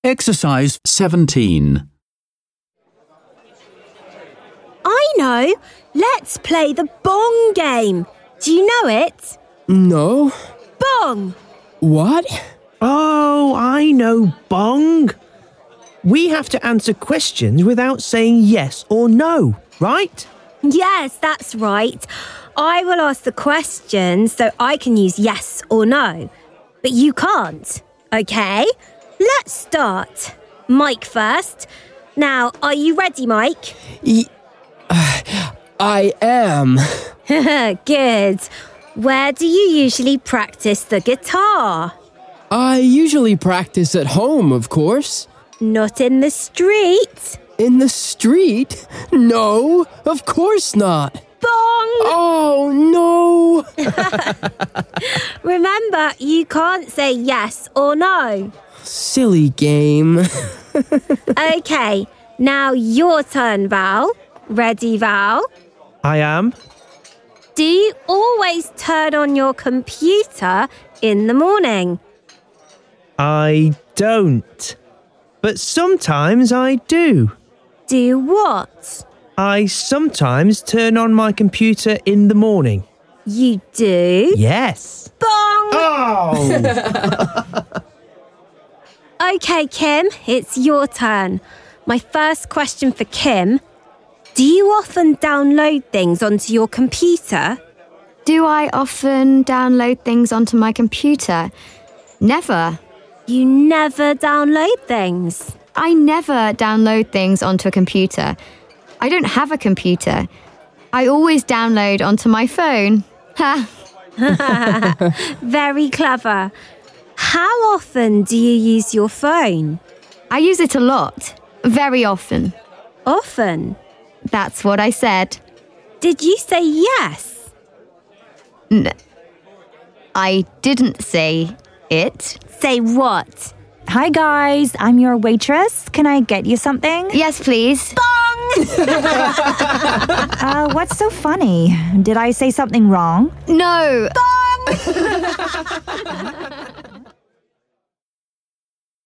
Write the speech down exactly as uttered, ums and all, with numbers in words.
Exercise seventeen. I know. Let's play the bong game. Do you know it? No. Bong! What? Oh, I know bong. We have to answer questions without saying yes or no, right? Yes, that's right. I will ask the questions so I can use yes or no. But you can't, okay? Let's start. Mike first. Now, are you ready, Mike? Y- uh, I am. Good. Where do you usually practice the guitar? I usually practice at home, of course. Not in the street. In the street? No, of course not. Bong! Oh, no! Remember, you can't say yes or no. Silly game. Okay, now your turn, Val. Ready, Val? I am. Do you always turn on your computer in the morning? I don't. But sometimes I do. Do what? I sometimes turn on my computer in the morning. You do? Yes. Bong! Oh! Okay, Kim, it's your turn. My first question for Kim. Do you often download things onto your computer? Do I often download things onto my computer? Never. You never download things. I never download things onto a computer. I don't have a computer. I always download onto my phone. Ha! Very clever. How often do you use your phone? I use it a lot. Very often. Often? That's what I said. Did you say yes? N- I didn't say it. Say what? Hi guys, I'm your waitress. Can I get you something? Yes, please. Bong! uh, what's so funny? Did I say something wrong? No. Bong!